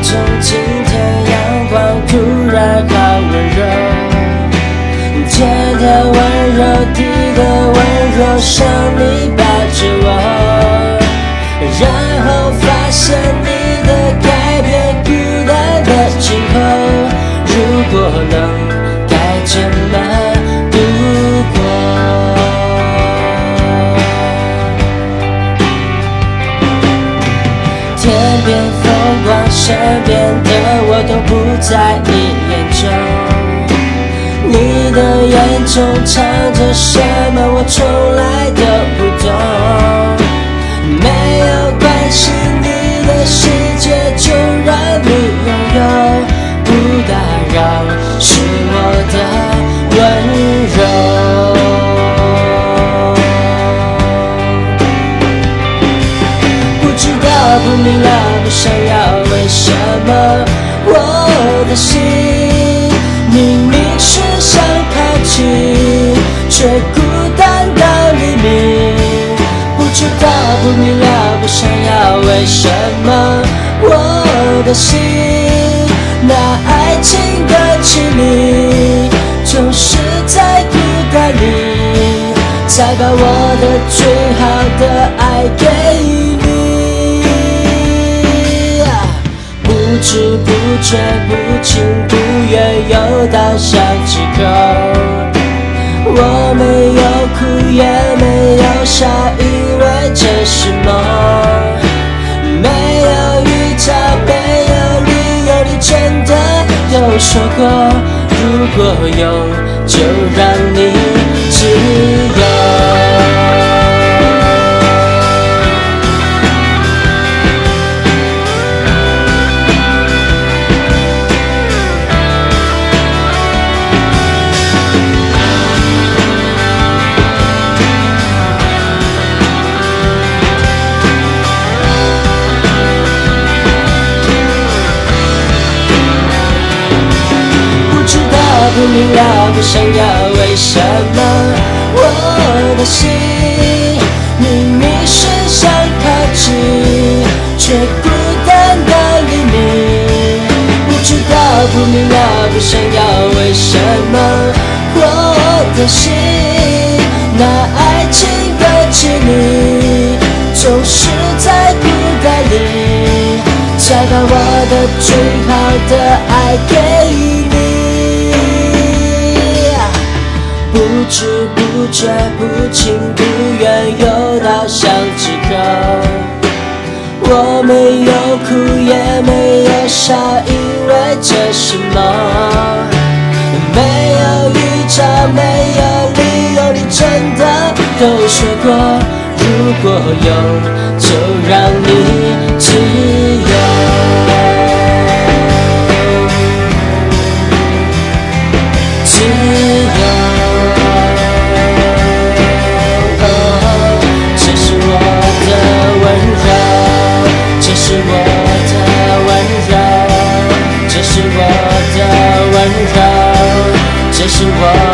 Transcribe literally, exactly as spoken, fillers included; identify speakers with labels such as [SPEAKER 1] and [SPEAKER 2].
[SPEAKER 1] 中今天阳光突然好温柔，天的温柔，地的温柔，像你抱着我，然后发现你的改变，孤单的今后，如果能该怎么度过？天边风光，身边的我都不在你眼中。你的眼中藏着什么，我从来都不懂。没有关系，你的世界就让你拥有，不打扰是我的温柔。不知道，不明了，不想要，为什么我的心明明是想靠近，却孤单到黎明。不知道，不明了，不想要，为什么我的心那爱情的绮丽，总是在孤单里才把我的最好的爱给你。不知不觉，不情不愿，又到巷子口。我没有哭，也没有笑，因为这是梦。没有预兆，没有理由，你真的有说过，如果有，就让你自由。不明了，不想要，为什么我的心明明是想靠近，却孤单的黎明。不知道，不明了，不想要，为什么我的心那爱情的绮丽，总是在孤单里才把我的最好的爱给你。不知不觉，不情不愿，又到巷子口。我没有哭，也没有笑，因为这是梦。没有预兆，没有理由，你真的都说过，如果有，就让你自由。自由。这是我的温柔，这是我的温柔，这是我